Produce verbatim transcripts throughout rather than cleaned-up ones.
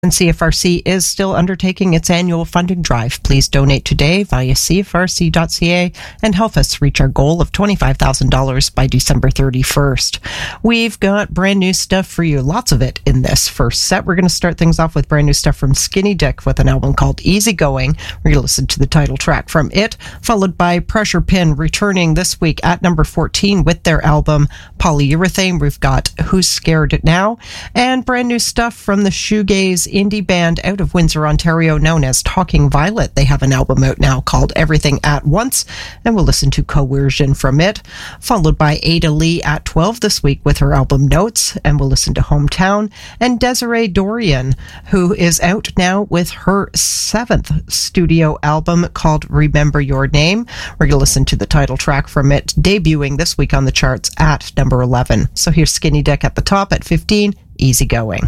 And C F R C is still undertaking its annual funding drive. Please donate today via c f r c dot c a and help us reach our goal of twenty-five thousand dollars by December thirty-first. We've got brand new stuff for you, lots of it in this first set. We're going to start things off with brand new stuff from Skinny Dick with an album called Easy Going. We're going to listen to the title track from it, followed by Pressure Pin returning this week at number fourteen with their album Polyurethane. We've got Who's Scared Now, and brand new stuff from the shoegaze indie band out of Windsor, Ontario, known as Talking Violet. They have an album out now called Everything at Once, and we'll listen to Coercion from it, followed by Ada Lee at twelve this week with her album Notes, and we'll listen to Hometown, and Desiree Dorian, who is out now with her seventh studio album called Remember Your Name. We're going to listen to the title track from it, debuting this week on the charts at number eleven. So here's Skinny Dick at the top at fifteen, Easy Going.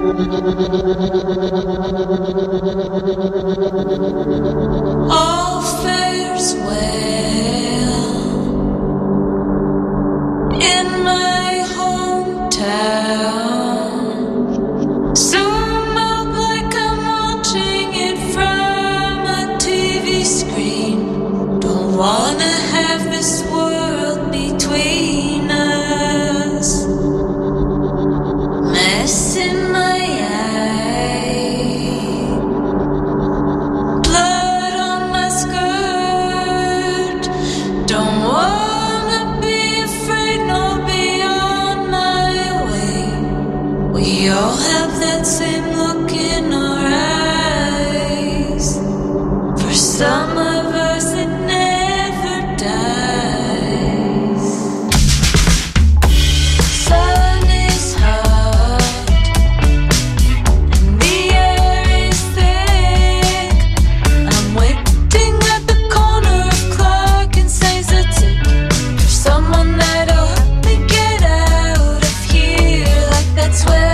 All fares well in my hometown. Zoom out like I'm watching it from a T V screen. Don't wanna have this world between us. Mess in my we all have that same look in our eyes. For some of us it never dies. Sun is hot and the air is thick. I'm waiting at the corner of Clark and Saints It's it for someone that'll help me get out of here. Like that's where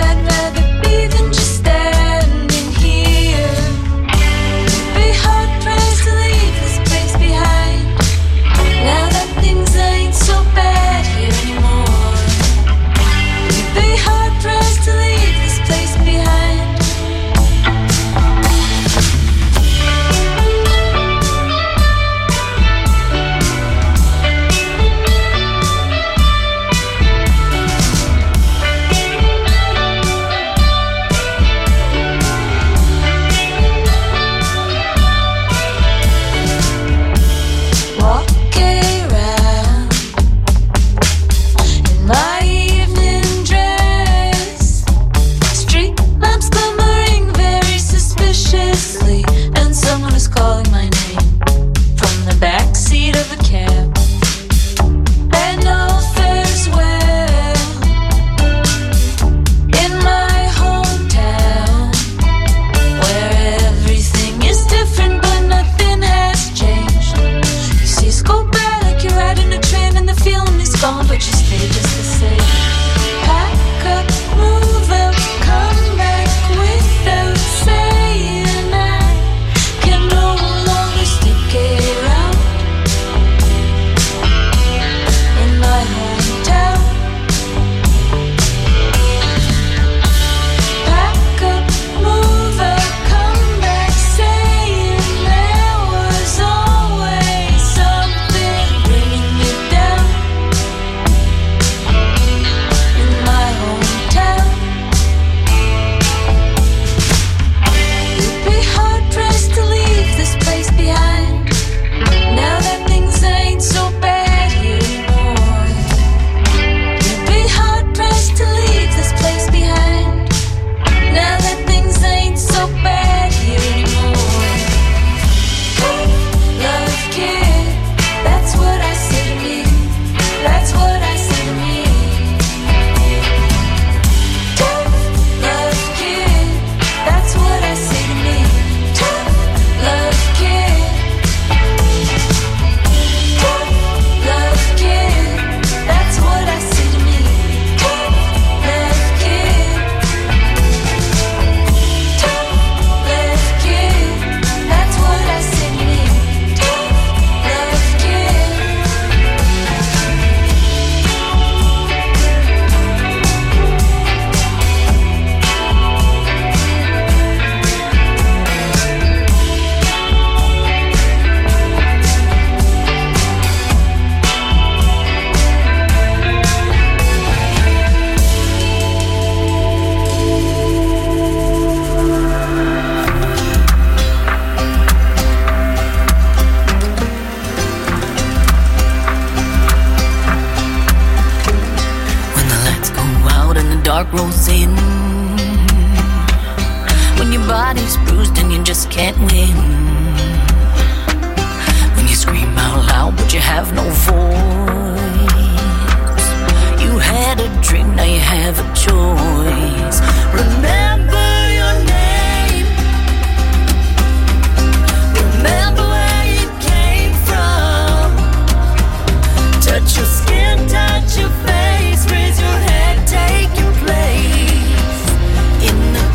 dark rolls in, when your body's bruised and you just can't win, when you scream out loud but you have no voice. You had a dream, now you have a choice. Remember your name, remember where you came from. Touch your skin, touch your face, raise your head, take your place in the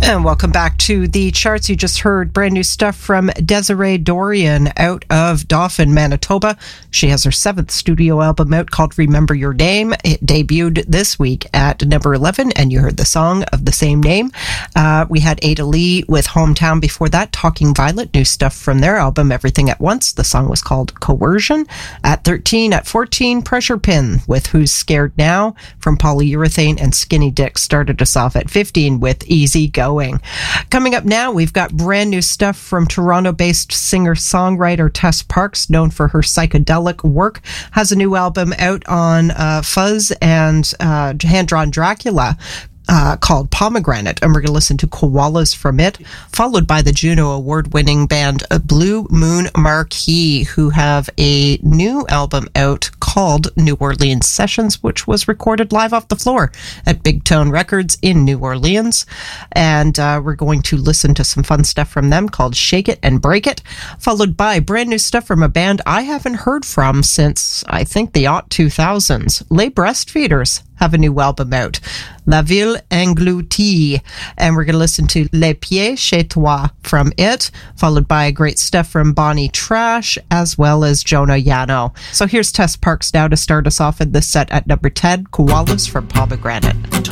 And welcome back to the charts. You just heard brand new stuff from Desiree Dorian out of Dauphin, Manitoba. She has her seventh studio album out called Remember Your Name. It debuted this week at number eleven, and you heard the song of the same name. Uh, we had Ada Lee with Hometown before that. Talking Violet, new stuff from their album Everything at Once. The song was called Coercion. At thirteen, at fourteen, Pressure Pin with Who's Scared Now from Polyurethane, and Skinny Dick started us off at fifteen with Easy Going. Coming up now, we've got brand new stuff from Toronto-based singer-songwriter Tess Parks, known for her psychedelic work, has a new album out on uh, Fuzz and uh, Hand-Drawn Dracula. Uh, called Pomegranate, and we're going to listen to Koalas from it, followed by the Juno Award-winning band Blue Moon Marquee, who have a new album out called New Orleans Sessions, which was recorded live off the floor at Big Tone Records in New Orleans. And uh, we're going to listen to some fun stuff from them called Shake It and Break It, followed by brand new stuff from a band I haven't heard from since, I think, the aught two thousands. Les Breastfeeders have a new album out, La Ville Engloutie, and we're going to listen to Les Pieds Chez Toi from it, followed by great stuff from Bonnie Trash, as well as Jonah Yano. So here's Tess Parks now to start us off in this set at number ten, Koalas from Pomegranate.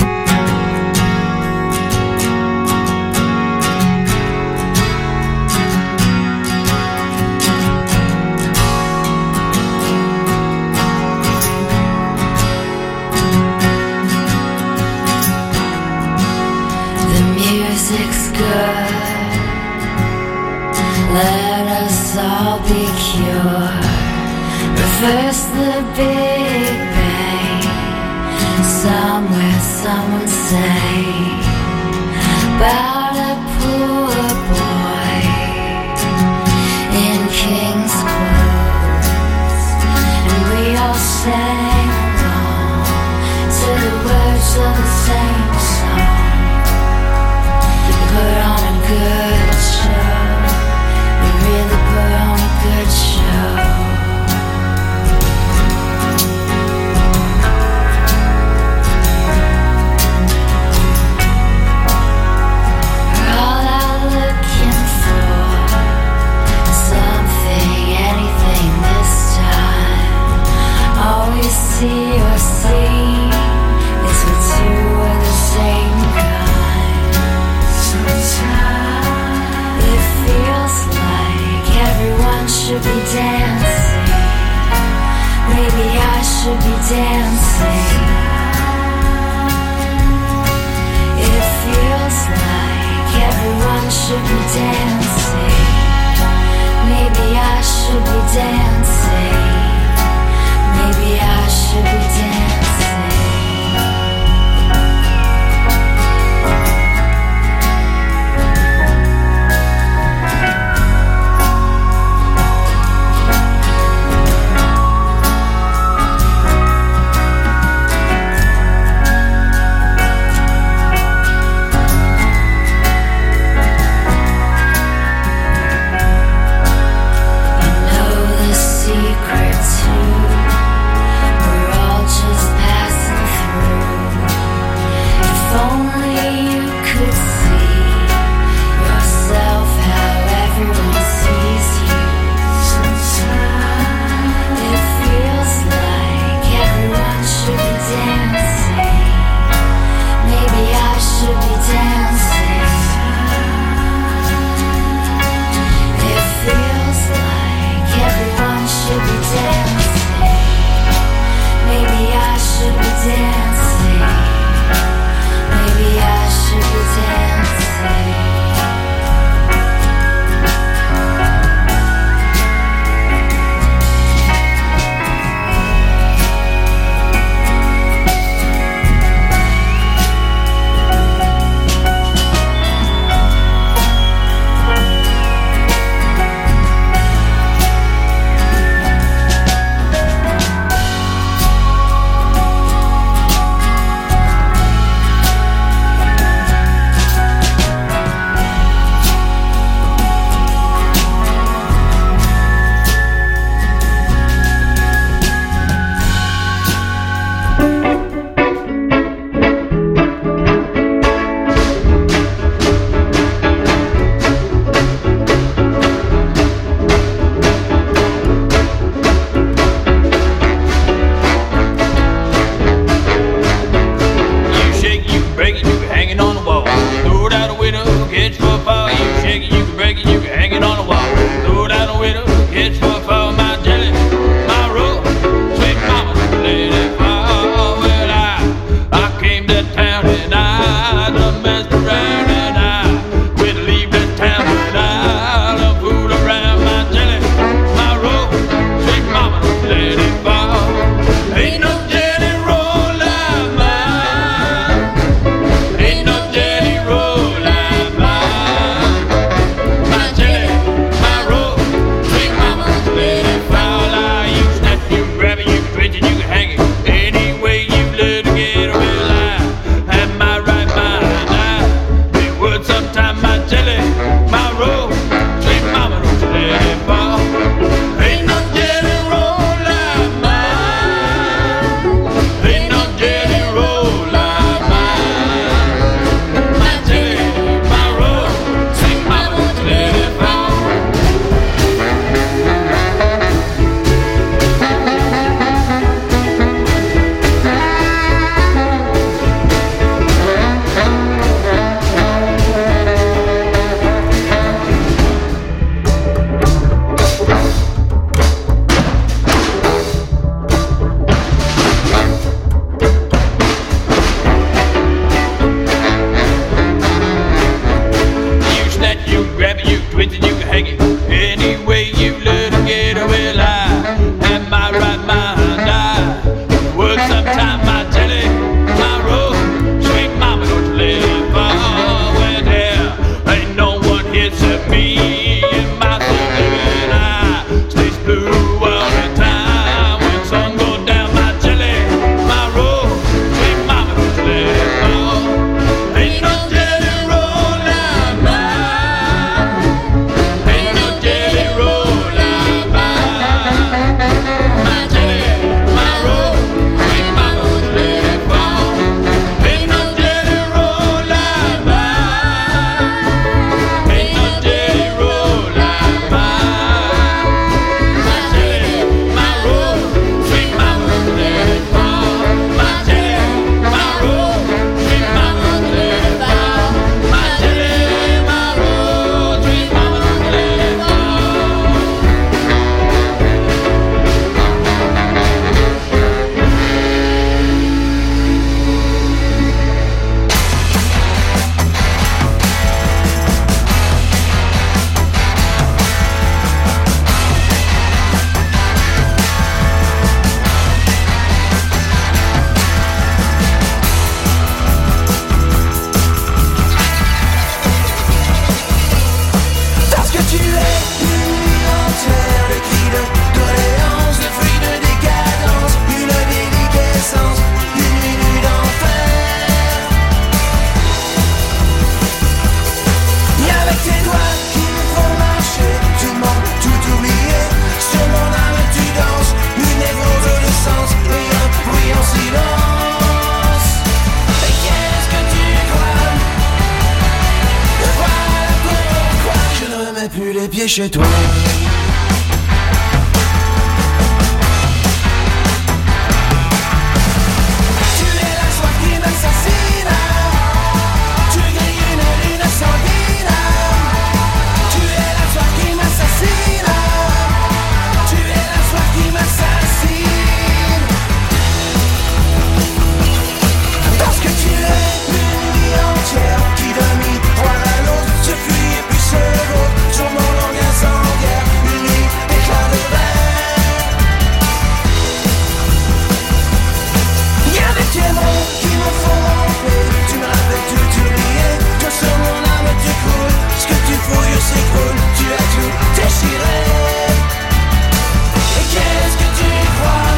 Let us all be cured. Reverse the Big Bang. Somewhere someone sang about a poor boy in king's clothes, and we all sang along to the words of the same song. Put on a good show. Really put on a good show. We're all out looking for something, anything this time. All we see or see is we're two of the same kind. Sometimes it feels like everyone should be dancing. Maybe I should be dancing. It feels like everyone should be dancing. Maybe I should be dancing. Maybe I should be dancing. pieds chez toi. Tu es la soif qui m'assassine. Tu grilles une lune sanguine. Tu es la soif qui m'assassine. Tu es la soif qui m'assassine. Parce que tu es une vie entière qui d'un miroir à l'autre se fuit et puis se vaut sur mon langage sans guerre, une nuit éclat de verre. Y'a des témoins qui me font ramper, tu me rappelles tout oublié, que sur mon âme tu coules, ce que tu fouilles s'écroule, tu as tout déchiré. Et qu'est-ce que tu crois?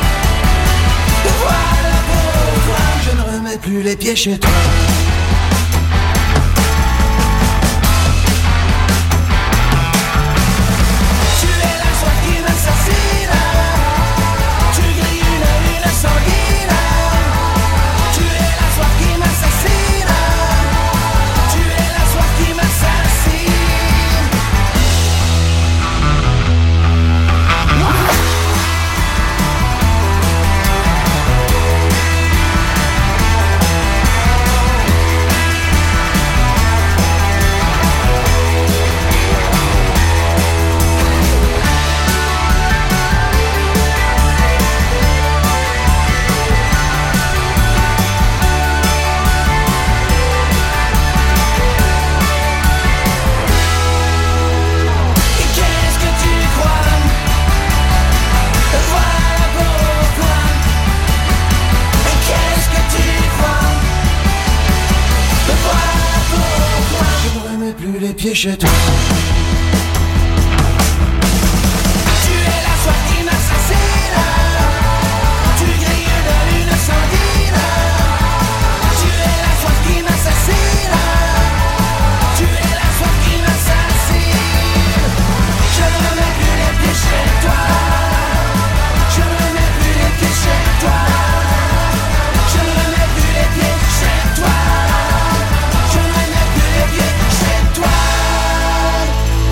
Voilà pourquoi je ne remets plus les pieds chez toi. Tu es la soif qui m'assassine. Tu grilles une lune sanguine. Tu es la soif qui m'assassine. Tu es la soif qui m'assassine. Et qu'est-ce que tu crois? Voilà pourquoi. Et qu'est-ce que tu crois? Voilà pourquoi je ne remets plus les pieds chez toi. Tu es la soif qui m'assassine. Tu grilles de lune sanguine. Tu es la soif qui m'assassine. Tu es la soif qui m'assassine. Je ne remets plus les pieds chez toi. Je ne remets plus les pieds chez toi. Je ne remets plus les pieds chez toi. Je ne remets plus les pieds chez toi.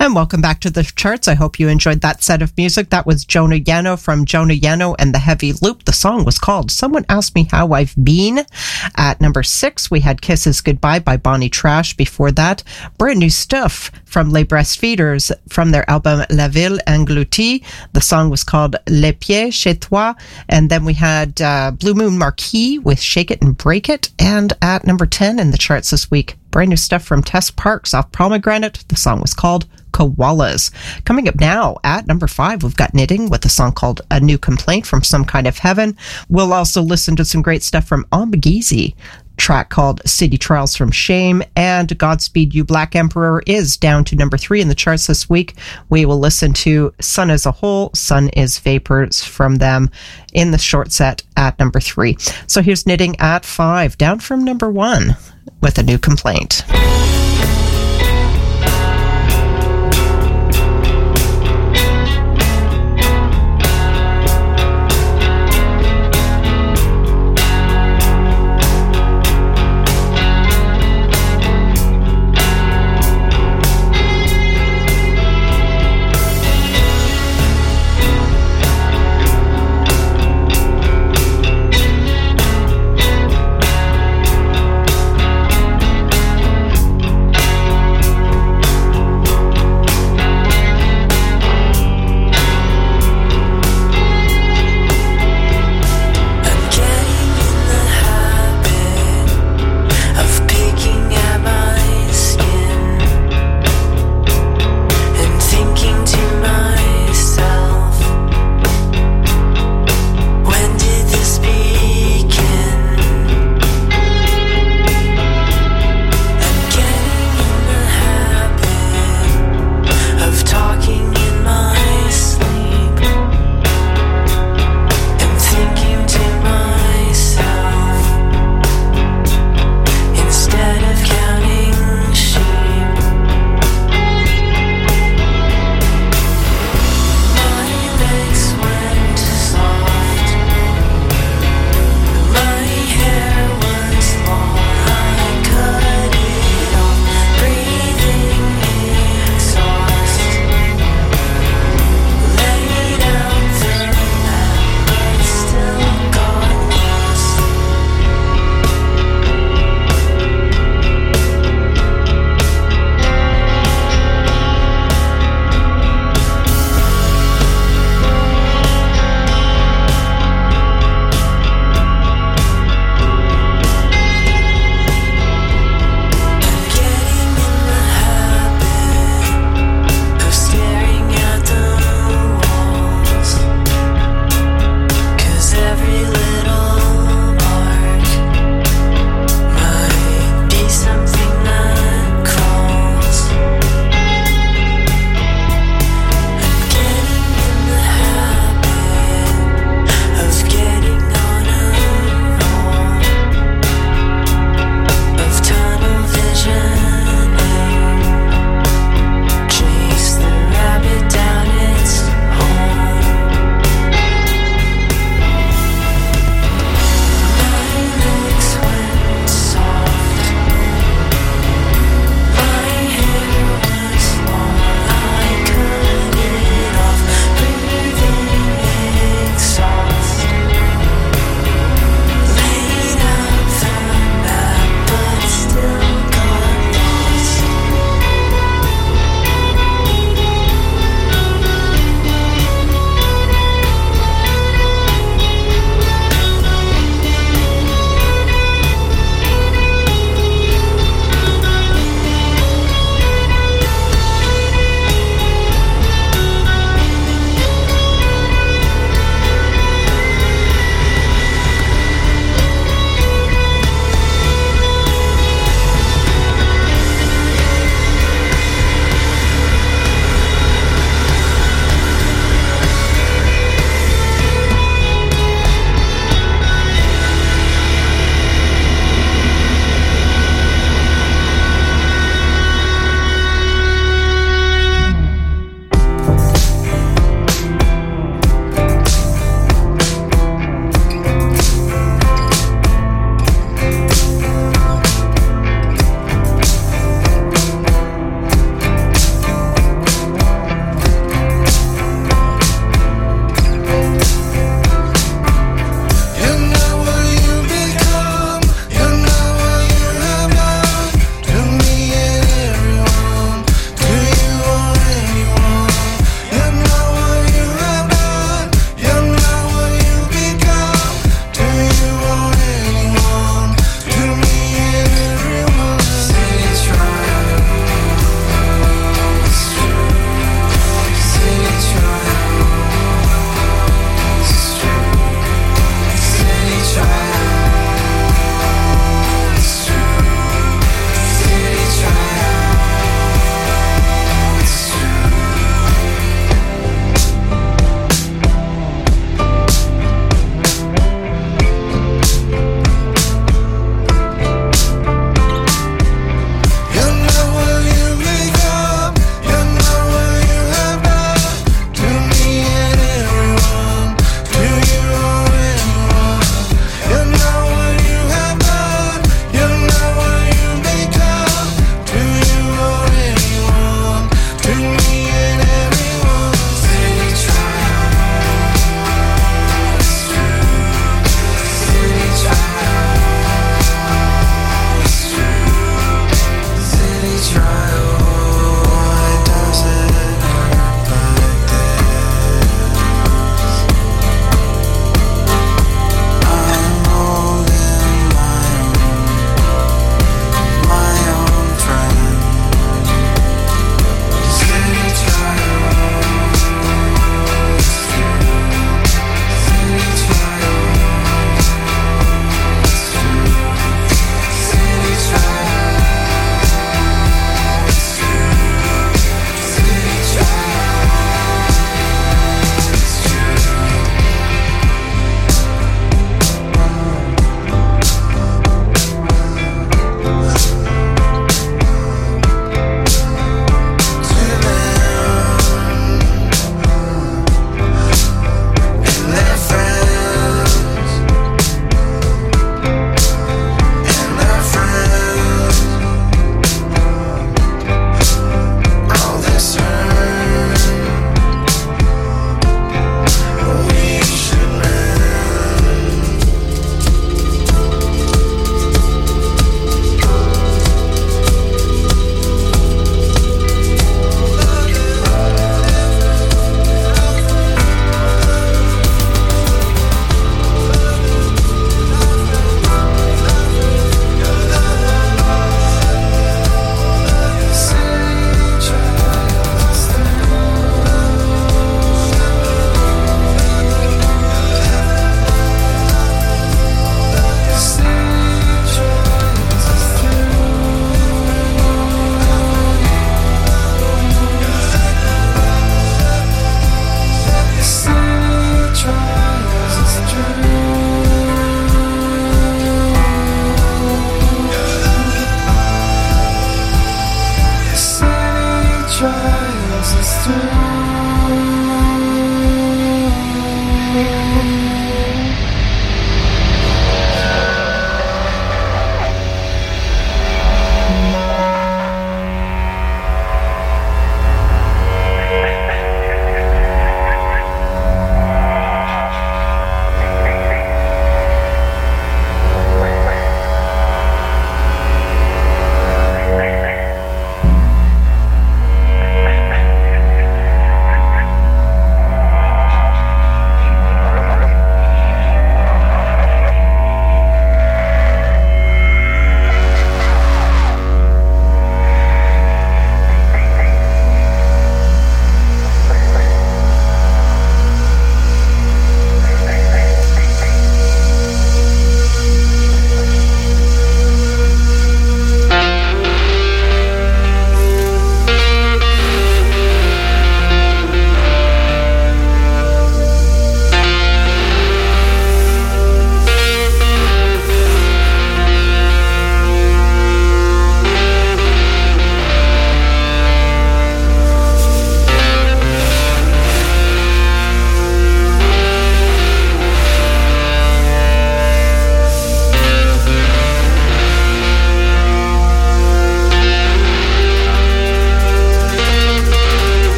And welcome back to the charts. I hope you enjoyed that set of music. That was Jonah Yano from Jonah Yano and the Heavy Loop. The song was called Someone Asked Me How I've Been. At number six, we had Kisses Goodbye by Bonnie Trash. Before that, brand new stuff from Les Breastfeeders from their album La Ville Engloutie. The song was called Les Pieds Chez Toi. And then we had uh, Blue Moon Marquis with Shake It and Break It. And at number ten in the charts this week, brand new stuff from Tess Parks off Pomegranate. The song was called Koalas. Coming up now at number five, we've got Knitting with a song called A New Complaint from Some Kind of Heaven. We'll also listen to some great stuff from Ombagizi, track called City Trials from Shame, and Godspeed You Black Emperor is down to number three in the charts this week. We will listen to Sun as a Whole, Sun is Vapors from them in the short set at number three. So here's Knitting at five, down from number one with A New Complaint.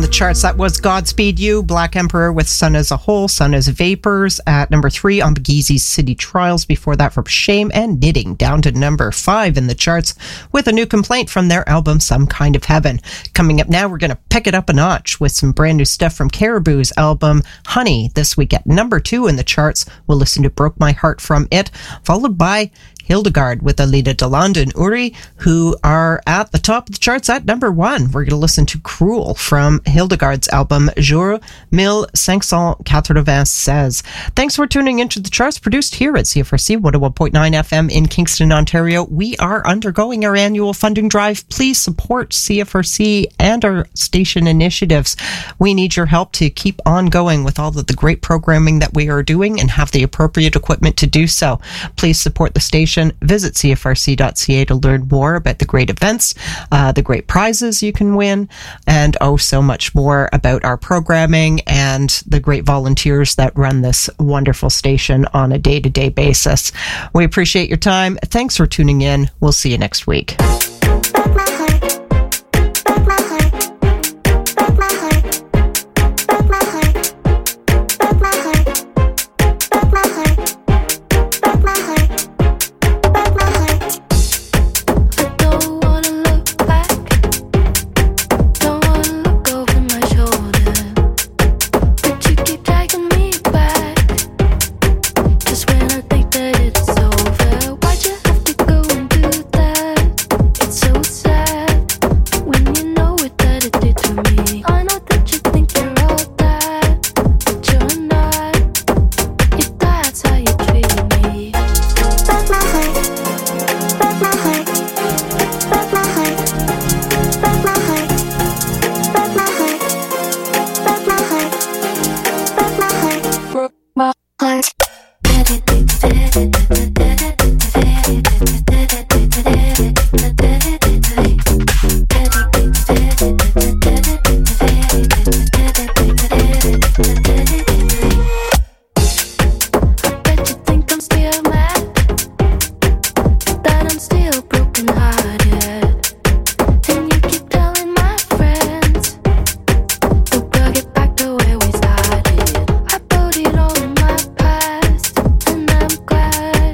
the charts. That was Godspeed You, Black Emperor with Sun as a Whole, Sun as Vapors at number three on Begeezy's City Trials. Before that, from Shame and Knitting, down to number five in the charts with a new complaint from their album Some Kind of Heaven. Coming up now, we're going to pick it up a notch with some brand new stuff from Caribou's album Honey. This week at number two in the charts, we'll listen to Broke My Heart from it, followed by Hildegard with Alida Deland and Uri, who are at the top of the charts at number one. We're going to listen to Cruel from Hildegard's album Jour mille cinq cent quatre-vingt-seize. Thanks for tuning into the charts, produced here at C F R C one oh one point nine F M in Kingston, Ontario. We are undergoing our annual funding drive. Please support C F R C and our station initiatives. We need your help to keep on going with all of the great programming that we are doing and have the appropriate equipment to do so. Please support the station. Visit C F R C dot C A to learn more about the great events, uh, the great prizes you can win, and oh, so much more about our programming and the great volunteers that run this wonderful station on a day-to-day basis. We appreciate your time. Thanks for tuning in. We'll see you next week. Glad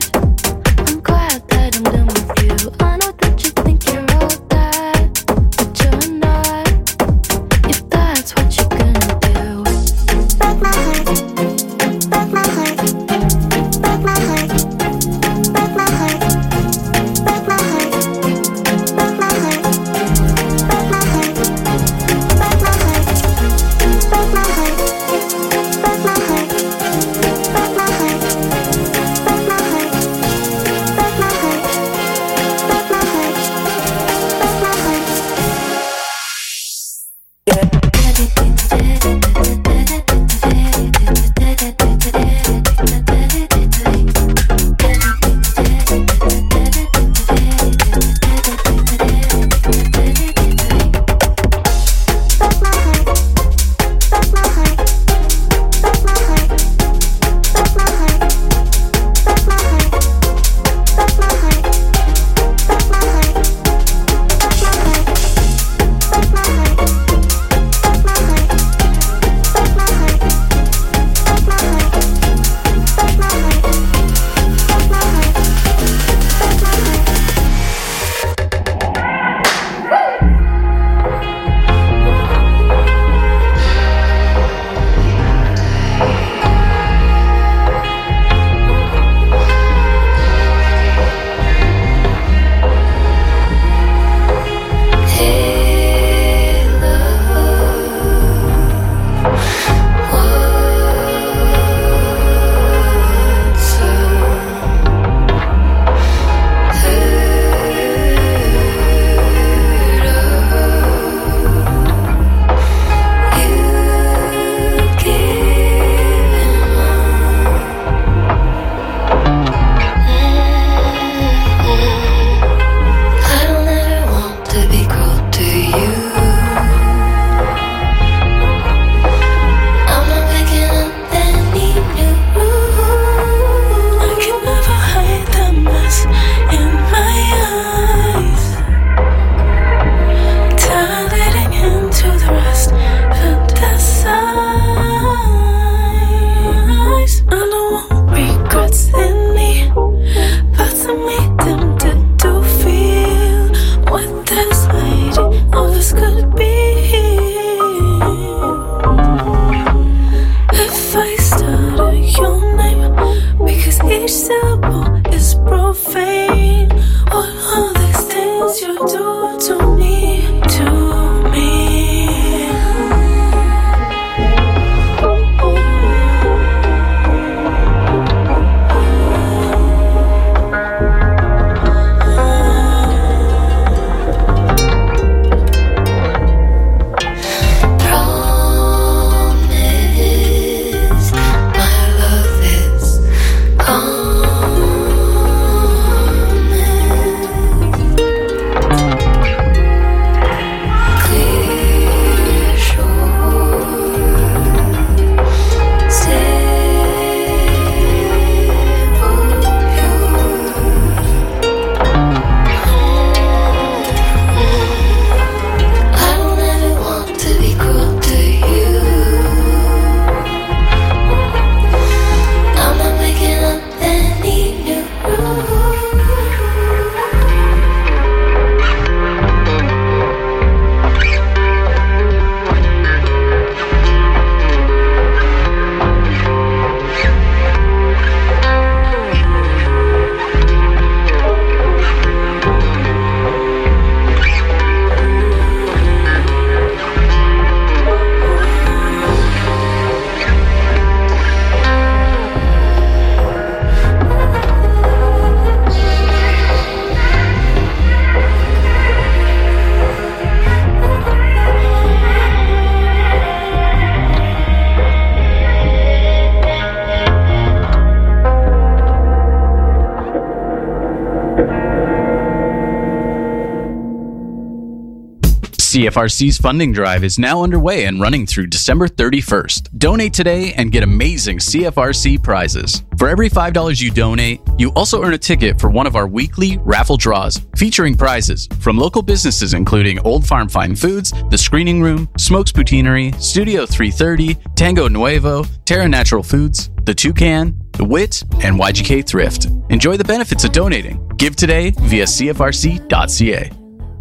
C F R C's funding drive is now underway and running through December thirty-first. Donate today and get amazing C F R C prizes. For every five dollars you donate, you also earn a ticket for one of our weekly raffle draws featuring prizes from local businesses including Old Farm Fine Foods, The Screening Room, Smokes Poutineery, Studio three thirty, Tango Nuevo, Terra Natural Foods, The Toucan, The Wit, and Y G K Thrift. Enjoy the benefits of donating. Give today via C F R C dot C A.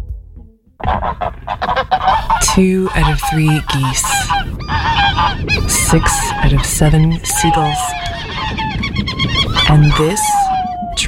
Two out of three geese. Six out of seven seagulls. And this